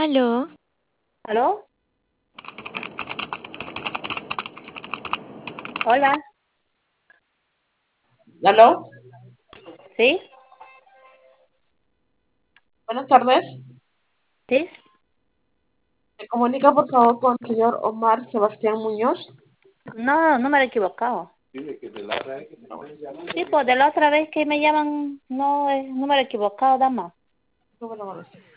Aló, ¿Aló? Hola. ¿Aló? ¿Sí? Buenas tardes. ¿Sí? ¿Me comunica por favor con el señor Omar Sebastián Muñoz? No, no me he equivocado. Sí, pues de la otra vez que me llaman, no es número equivocado, dama. No me lo conoce.